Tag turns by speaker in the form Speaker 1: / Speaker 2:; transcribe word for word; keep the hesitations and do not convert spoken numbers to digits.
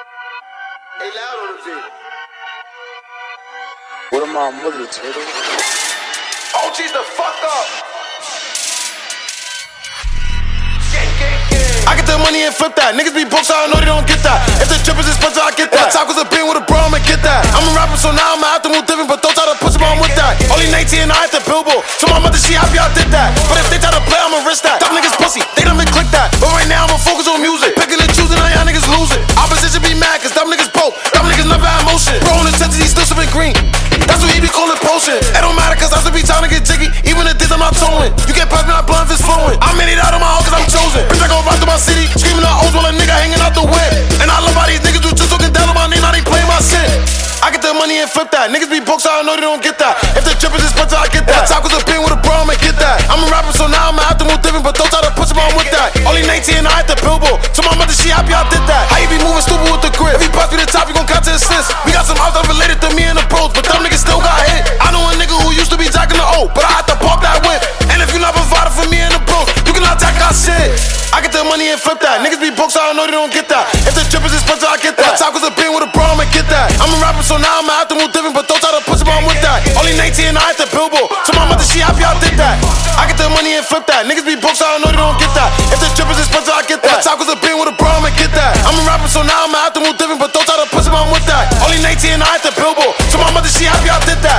Speaker 1: Hey, loud on the beat.
Speaker 2: What am I mother, turtle?
Speaker 1: Oh, geez, the fuck up. Gang, gang, gang.
Speaker 3: I get the money and flip that. Niggas be broke, so I know they don't get that. If the trip is expensive, I get that. If the tacos a bin with a bro, I'ma get that. I'm a rapper, so now I'ma have to move different, but don't try to push them on with that. Only nineteen, I hit the billboard. So my mother, she happy I did that. But if they try to play, I'ma risk that. Them niggas pussy, they done been click that. But right now, I'ma focus on music. Picking and choosing, now y'all niggas losing. Opposition be mad, cause them niggas broke. Them niggas never had motion. Bro, on the senses, he still sipping green. That's what he be calling potion. It don't matter, cause I still be trying to get jiggy. Even if this, I'm not towing. You can't pass me that blunt if it's flowing. I'm in it out of my home, cause I'm chosen. Bitch, I gon' ride through my city, screaming out O's while a nigga hanging out the whip. And I love how these niggas do just talking down on my name, now they playing my shit. I get the money and flip that. Niggas be broke, so I know they don't get that. If the trip is expensive, I get that. If the tacos a bin with a bro, I'ma get that. I'm a rapper, so now I'ma have to move different, but don't try to push them on with that. Only nineteen, I hit the billboard. So my mother, she happy I did that. How you be moving stupid with the grip? If you pass me the top, you gon' catch an assist. We got some house that related to me and the bros, but them niggas still got hit. I know a nigga who used to be jacking the O, but I had to pop that whip. And if you not providing for me and the bros, you cannot jack our shit. I get the money and flip that. Niggas be broke, so I know they don't get that. If the trip is expensive, I get that. If the tacos a bin with a bro, I'ma get that. I'm a rapper, so now I'ma have to move different, but don't try to push them on with that. Only nineteen, I hit the billboard. So my mother, she happy I did that. I get the money and flip that. Niggas be broke, so I know they don't get that. If the trip is expensive, I get that. If the tacos a bin with a bro, I'ma get that. I'm a rapper, so now I'ma have to move different, but don't try to push them on with that. Only nineteen, I hit the billboard. So my mother, she happy I did that.